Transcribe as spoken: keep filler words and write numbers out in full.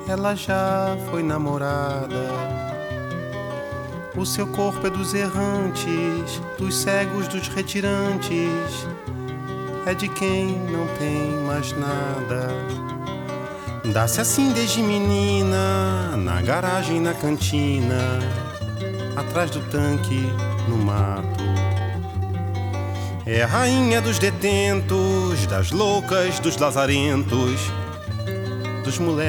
ela já foi namorada. O seu corpo é dos errantes, dos cegos, dos retirantes, é de quem não tem mais nada. Dá-se assim desde menina, na garagem, na cantina, atrás do tanque, no mato. É a rainha dos detentos, das loucas, dos lazarentos, dos moleques